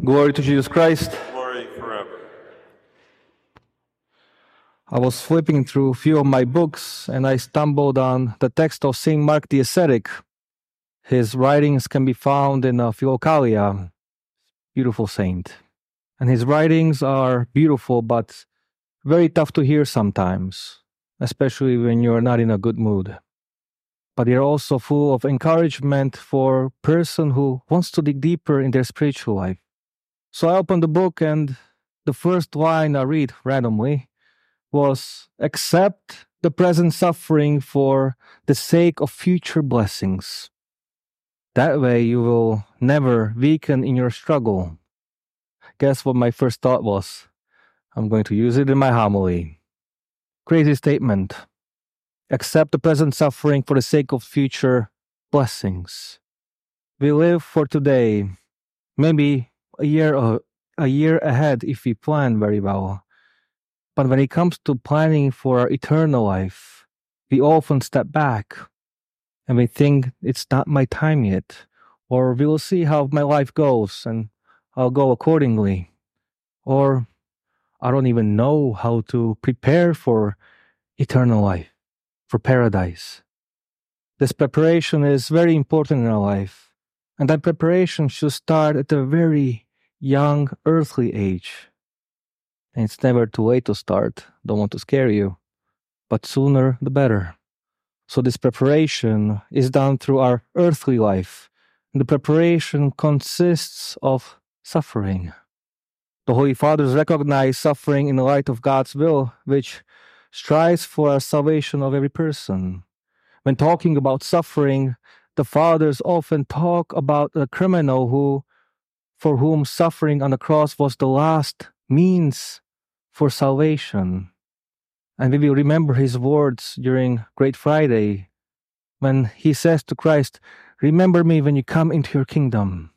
Glory to Jesus Christ. Glory forever. I was flipping through a few of my books and I stumbled on the text of St. Mark the Ascetic. His writings can be found in Philokalia, beautiful saint. And his writings are beautiful, but very tough to hear sometimes, especially when you're not in a good mood. But they're also full of encouragement for a person who wants to dig deeper in their spiritual life. So I opened the book and the first line I read randomly was, "Accept the present suffering for the sake of future blessings. That way you will never weaken in your struggle." Guess what my first thought was? I'm going to use it in my homily. Crazy statement. Accept the present suffering for the sake of future blessings. We live for today, maybe a year ahead if we plan very well. But when it comes to planning for our eternal life, we often step back and we think it's not my time yet, or we will see how my life goes and I'll go accordingly. Or I don't even know how to prepare for eternal life, for paradise. This preparation is very important in our life, and that preparation should start at a very young earthly age. And it's never too late to start. Don't want to scare you, but sooner the better. So this preparation is done through our earthly life. And the preparation consists of suffering. The Holy Fathers recognize suffering in the light of God's will, which strives for our salvation of every person. When talking about suffering, the Fathers often talk about a criminal for whom suffering on the cross was the last means for salvation. And we will remember his words during Great Friday when he says to Christ, "Remember me when you come into your kingdom."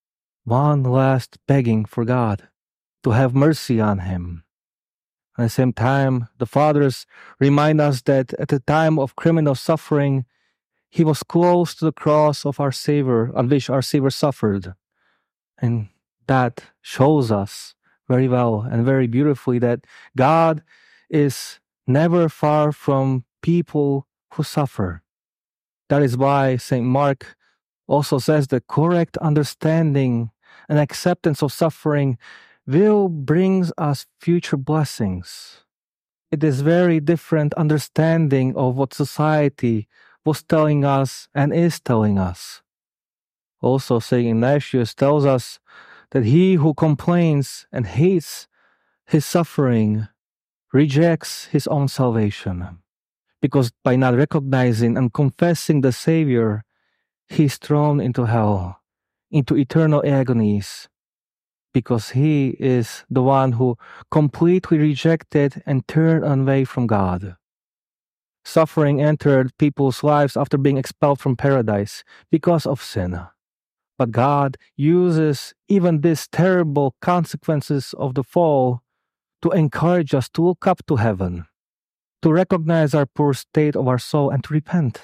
One last begging for God to have mercy on him. At the same time, the Fathers remind us that at the time of criminal suffering, he was close to the cross of our Savior, on which our Savior suffered. And that shows us very well and very beautifully that God is never far from people who suffer. That is why St. Mark also says the correct understanding and acceptance of suffering will bring us future blessings. It is very different understanding of what society was telling us and is telling us. Also, St. Ignatius tells us that he who complains and hates his suffering rejects his own salvation, because by not recognizing and confessing the Savior, he is thrown into hell, into eternal agonies, because he is the one who completely rejected and turned away from God. Suffering entered people's lives after being expelled from paradise because of sin. But God uses even these terrible consequences of the fall to encourage us to look up to heaven, to recognize our poor state of our soul and to repent.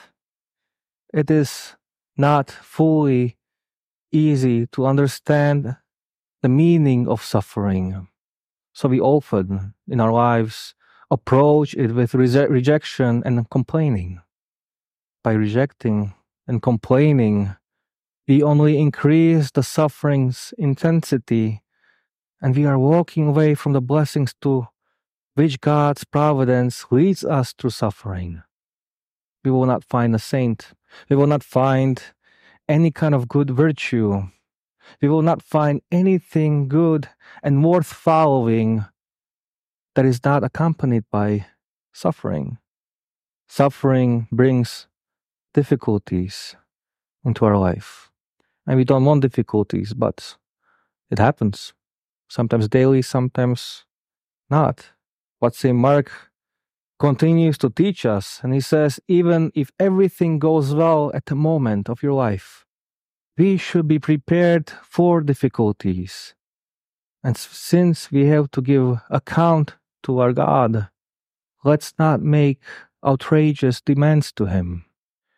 It is not fully easy to understand the meaning of suffering. So we often, in our lives, approach it with rejection and complaining. By rejecting and complaining, we only increase the suffering's intensity, and we are walking away from the blessings to which God's providence leads us through suffering. We will not find a saint. We will not find any kind of good virtue. We will not find anything good and worth following that is not accompanied by suffering. Suffering brings difficulties into our life. And we don't want difficulties, but it happens. Sometimes daily, sometimes not. What St. Mark continues to teach us, and he says, even if everything goes well at the moment of your life, we should be prepared for difficulties. And since we have to give account to our God, let's not make outrageous demands to him.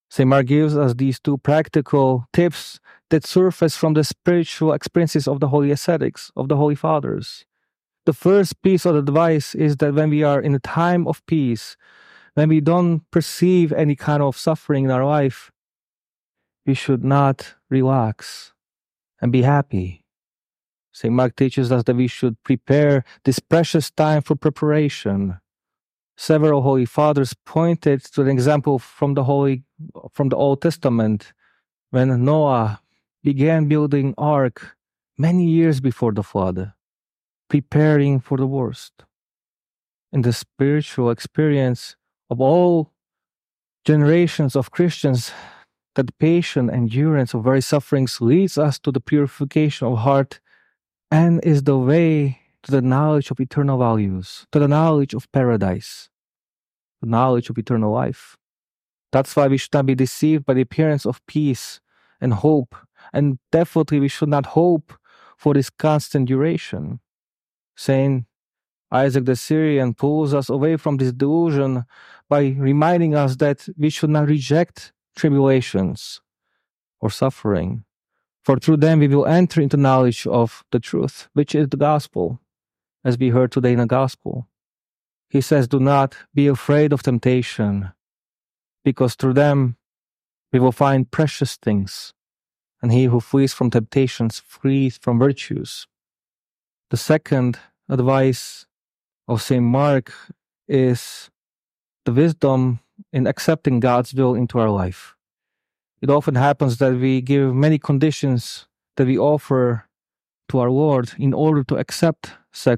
St. Mark gives us these two practical tips that surface from the spiritual experiences of the holy ascetics, of the holy fathers. The first piece of advice is that when we are in a time of peace, when we don't perceive any kind of suffering in our life, we should not relax and be happy. St. Mark teaches us that we should prepare this precious time for preparation. Several holy fathers pointed to an example from the Old Testament when Noah began building ark many years before the flood, preparing for the worst. In the spiritual experience of all generations of Christians, that patient endurance of various sufferings leads us to the purification of heart and is the way to the knowledge of eternal values, to the knowledge of paradise, the knowledge of eternal life. That's why we should not be deceived by the appearance of peace and hope. And definitely we should not hope for this constant duration. Saint Isaac the Syrian pulls us away from this delusion by reminding us that we should not reject tribulations or suffering, for through them we will enter into knowledge of the truth, which is the gospel, as we heard today in the gospel. He says, do not be afraid of temptation, because through them we will find precious things, and he who flees from temptations flees from virtues. The second advice of St. Mark is the wisdom in accepting God's will into our life. It often happens that we give many conditions that we offer to our Lord in order to accept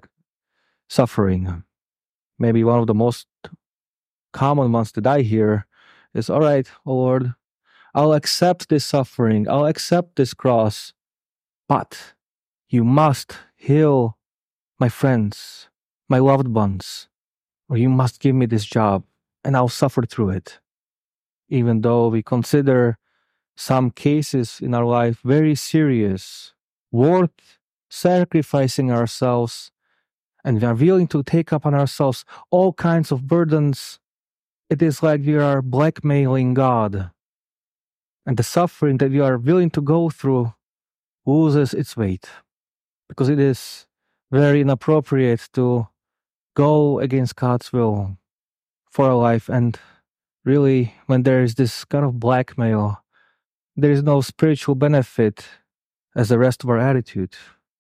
suffering. Maybe one of the most common ones that I hear is, all right, Lord, I'll accept this suffering, I'll accept this cross, but you must heal my friends, my loved ones, or you must give me this job and I'll suffer through it. Even though we consider some cases in our life very serious, worth sacrificing ourselves, and we are willing to take upon ourselves all kinds of burdens, it is like we are blackmailing God. And the suffering that we are willing to go through loses its weight, because it is very inappropriate to go against God's will for our life. And really, when there is this kind of blackmail, there is no spiritual benefit as the rest of our attitude.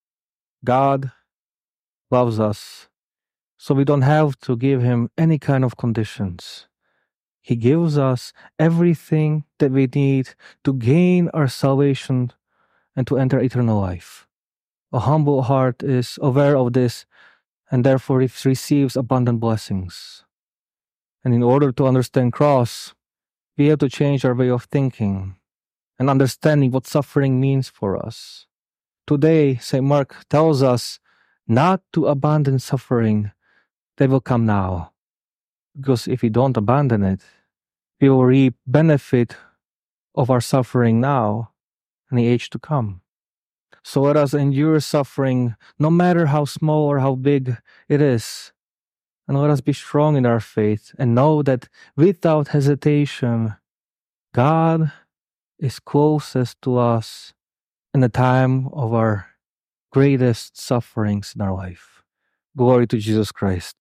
God loves us, so we don't have to give him any kind of conditions. He gives us everything that we need to gain our salvation and to enter eternal life. A humble heart is aware of this, and therefore it receives abundant blessings. And in order to understand cross, we have to change our way of thinking and understanding what suffering means for us. Today, St. Mark tells us not to abandon suffering that will come now, because if we don't abandon it, we will reap benefit of our suffering now in the age to come. So let us endure suffering, no matter how small or how big it is. And let us be strong in our faith and know that without hesitation, God is closest to us in the time of our greatest sufferings in our life. Glory to Jesus Christ.